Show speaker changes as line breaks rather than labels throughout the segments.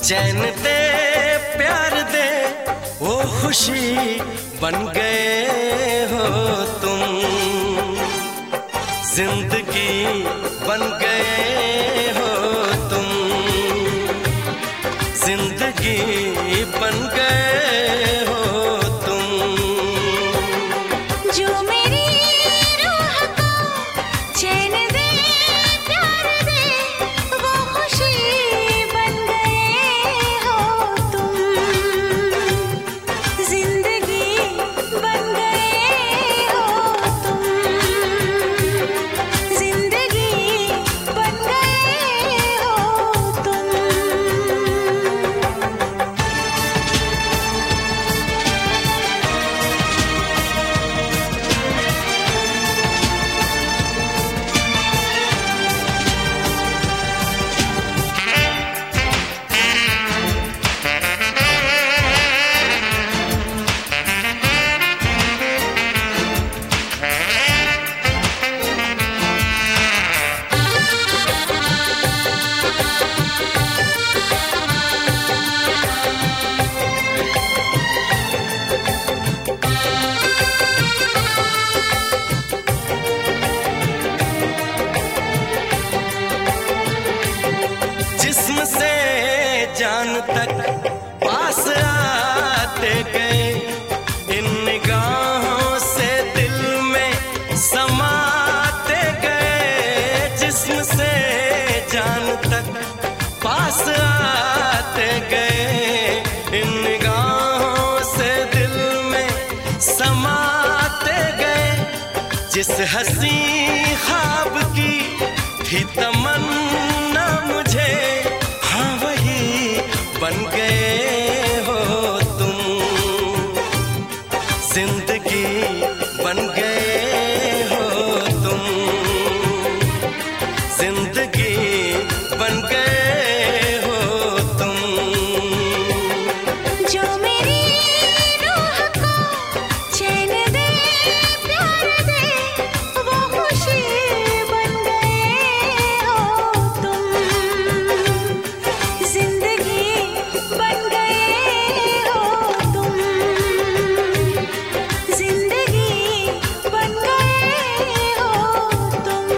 चैन दे प्यार दे वो खुशी बन गए हो तुम, जिंदगी बन गए हो तुम, जिंदगी बन गए हो तुम।
जो मेरी रूह को चैन दे प्यार दे वो खुशी बन गए हो तुम, जिंदगी बन गए हो तुम, जिंदगी बन गए हो तुम।
जिस्म से जान तक पास आते गए, इन निगाहों से दिल में समाते गए। जिस्म से जान तक पास आते गए, इन निगाहों से दिल में समाते गए। जिस हंसी ख्वाब की थी तमन्ना मुझे, हाँ वही बन गए हो तुम, जिंदगी बन गए हो तुम, जिंदगी बन गए हो तुम।
जो मेरी रूह को चैन दे प्यार दे वो खुशी बन गए हो तुम, जिंदगी बन गए हो तुम, जिंदगी बन गए हो तुम।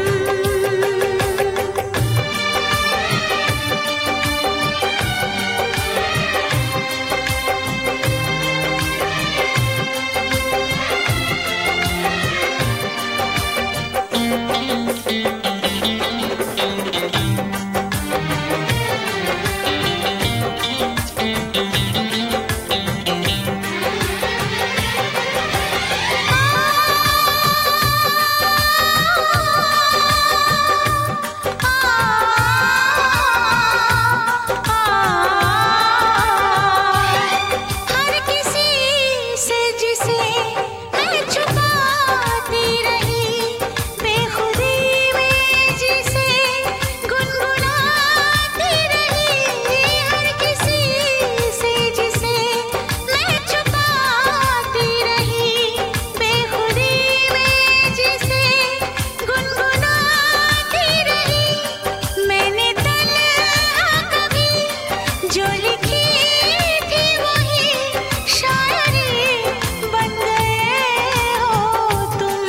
हर किसी से जिसे मैं छुपाती रही, बेखुदी में जिसे गुनगुनाती रही। हर किसी से जिसे मैं छुपाती रही, बेखुदी में जिसे गुनगुनाती रही। मैंने तन्हा कभी जो लिखी थी वही शायरी बन गए हो तुम,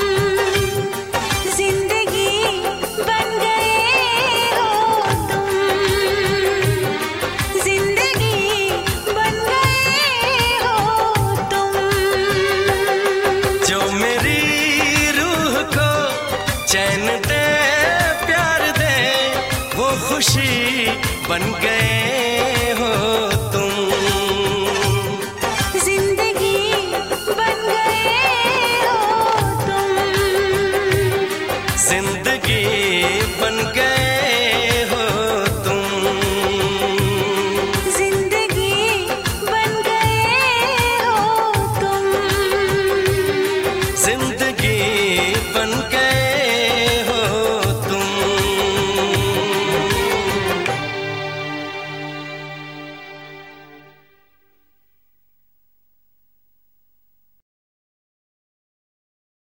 जिंदगी बन गए हो तुम, जिंदगी बन गए हो तुम।
जो मेरी रूह को चैन दे प्यार दे वो खुशी बन गए